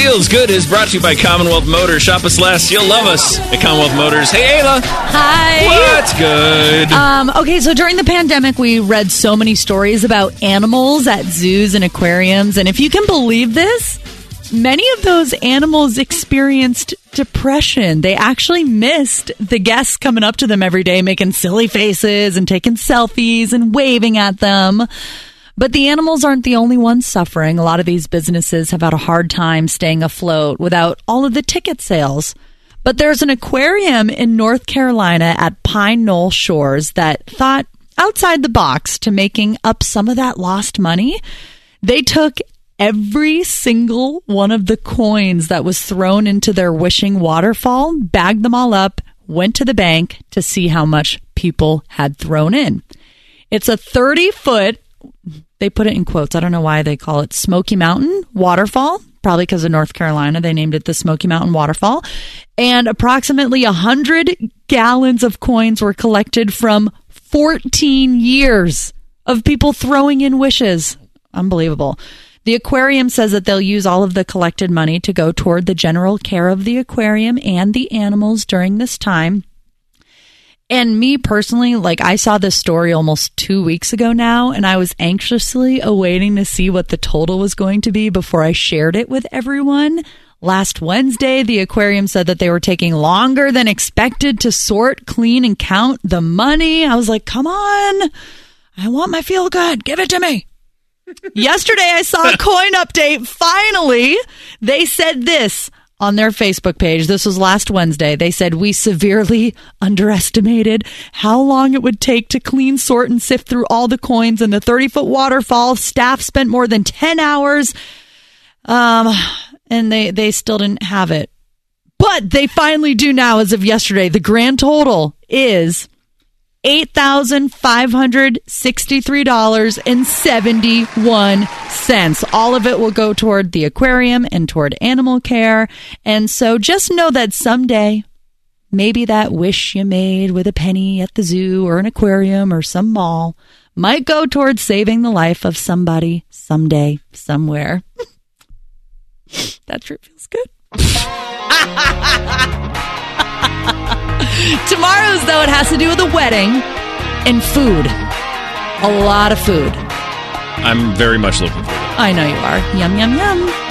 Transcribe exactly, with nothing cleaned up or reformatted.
Feels Good is brought to you by Commonwealth Motors. Shop us last. You'll love us at Commonwealth Motors. Hey, Ayla. Hi. What's good? Um, okay, so during the pandemic, we read so many stories about animals at zoos and aquariums. And if you can believe this, many of those animals experienced depression. They actually missed the guests coming up to them every day, making silly faces and taking selfies and waving at them. But the animals aren't the only ones suffering. A lot of these businesses have had a hard time staying afloat without all of the ticket sales. But there's an aquarium in North Carolina at Pine Knoll Shores that thought outside the box to making up some of that lost money. They took every single one of the coins that was thrown into their wishing waterfall, bagged them all up, went to the bank to see how much people had thrown in. It's a thirty-foot... They put it in quotes. I don't know why they call it Smoky Mountain Waterfall. Probably because of North Carolina. They named it the Smoky Mountain Waterfall. And approximately one hundred gallons of coins were collected from fourteen years of people throwing in wishes. Unbelievable. The aquarium says that they'll use all of the collected money to go toward the general care of the aquarium and the animals during this time. And me personally, like I saw this story almost two weeks ago now, and I was anxiously awaiting to see what the total was going to be before I shared it with everyone. Last Wednesday, the aquarium said that they were taking longer than expected to sort, clean, and count the money. I was like, come on. I want my feel good. Give it to me. Yesterday, I saw a coin update. Finally, they said this on their Facebook page. This was last Wednesday. They said, we severely underestimated how long it would take to clean, sort, and sift through all the coins in the thirty-foot waterfall. Staff spent more than ten hours, um, and they, they still didn't have it. But they finally do now as of yesterday. The grand total is eight thousand five hundred sixty-three dollars and seventy-one cents. All of it will go toward the aquarium and toward animal care. And so just know that someday, maybe that wish you made with a penny at the zoo or an aquarium or some mall might go towards saving the life of somebody someday, somewhere. That sure feels good. Tomorrow's, though, it has to do with a wedding and food. A lot of food. I'm very much looking forward to it. I know you are. Yum, yum, yum.